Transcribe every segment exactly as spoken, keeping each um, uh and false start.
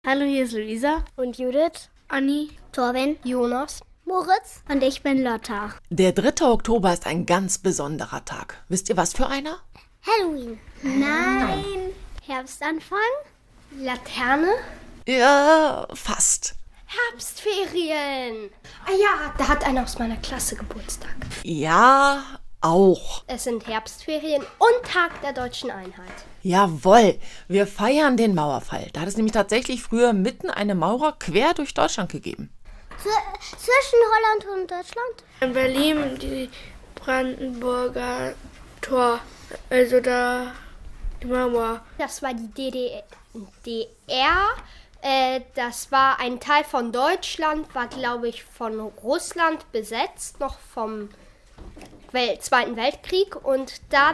Hallo, hier ist Luisa. Und Judith. Anni. Torben. Jonas. Moritz. Und ich bin Lotta. Der dritte Oktober ist ein ganz besonderer Tag. Wisst ihr, was für einer? Halloween. Nein. Herbstanfang? Laterne. Ja, fast. Herbstferien. Ah ja, da hat einer aus meiner Klasse Geburtstag. Ja, auch. Es sind Herbstferien und Tag der Deutschen Einheit. Jawohl, wir feiern den Mauerfall. Da hat es nämlich tatsächlich früher mitten eine Mauer quer durch Deutschland gegeben. Z- zwischen Holland und Deutschland? In Berlin die Brandenburger Tor, also da die Mauer. Das war die D D R. Äh, das war ein Teil von Deutschland, war, glaube ich, von Russland besetzt, noch vom Wel- Zweiten Weltkrieg. Und dann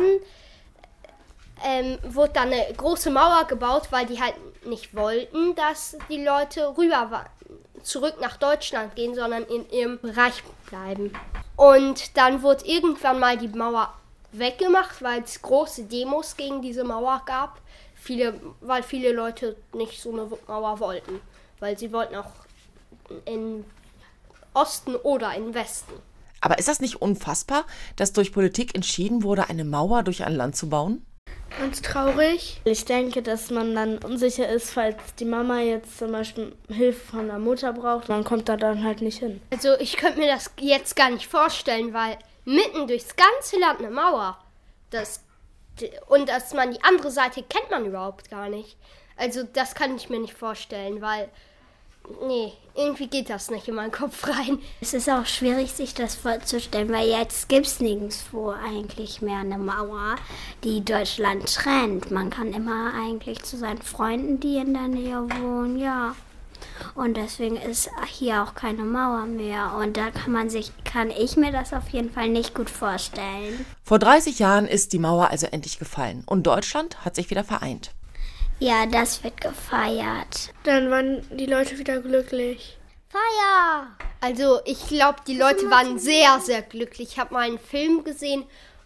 ähm, wurde da eine große Mauer gebaut, weil die halt nicht wollten, dass die Leute rüber wa- zurück nach Deutschland gehen, sondern in ihrem Bereich bleiben. Und dann wurde irgendwann mal die Mauer weggemacht, weil es große Demos gegen diese Mauer gab. Viele, weil viele Leute nicht so eine Mauer wollten, weil sie wollten auch in Osten oder in Westen. Aber ist das nicht unfassbar, dass durch Politik entschieden wurde, eine Mauer durch ein Land zu bauen? Ganz traurig. Ich denke, dass man dann unsicher ist, falls die Mama jetzt zum Beispiel Hilfe von der Mutter braucht. Man kommt da dann halt nicht hin. Also ich könnte mir das jetzt gar nicht vorstellen, weil mitten durchs ganze Land eine Mauer, das und dass man die andere Seite kennt man überhaupt gar nicht. Also das kann ich mir nicht vorstellen, weil, nee, irgendwie geht das nicht in meinen Kopf rein. Es ist auch schwierig, sich das vorzustellen, weil jetzt gibt es nirgendwo eigentlich mehr eine Mauer, die Deutschland trennt. Man kann immer eigentlich zu seinen Freunden, die in der Nähe wohnen, ja. Und deswegen ist hier auch keine Mauer mehr. Und da kann man sich, kann ich mir das auf jeden Fall nicht gut vorstellen. Vor dreißig Jahren ist die Mauer also endlich gefallen und Deutschland hat sich wieder vereint. Ja, das wird gefeiert. Dann waren die Leute wieder glücklich. Feier! Also ich glaube, die Leute waren sehr, sehr glücklich. Ich habe mal einen Film gesehen,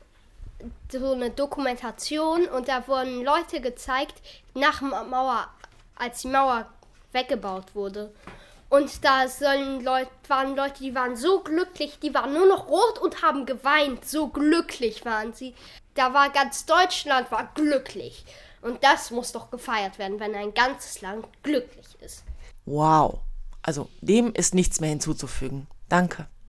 so eine Dokumentation, und da wurden Leute gezeigt, nach der Mauer, als die Mauer weggebaut wurde. Und da sollen Leute, waren Leute, die waren so glücklich, die waren nur noch rot und haben geweint. So glücklich waren sie. Da war ganz Deutschland war glücklich. Und das muss doch gefeiert werden, wenn ein ganzes Land glücklich ist. Wow, also dem ist nichts mehr hinzuzufügen. Danke.